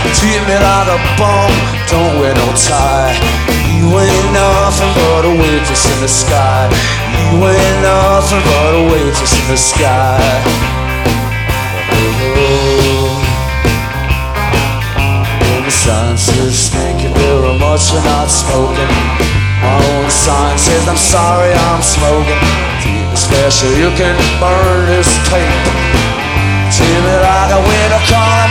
Treat me like a bum, don't wear no tie. You ain't nothing but a waitress in the sky. You ain't nothing but a waitress in the sky. And the sign says thank you very much for not smoking. My own sign says I'm sorry I'm smoking. Treat me special, you can burn this tape. Treat me like a winter corn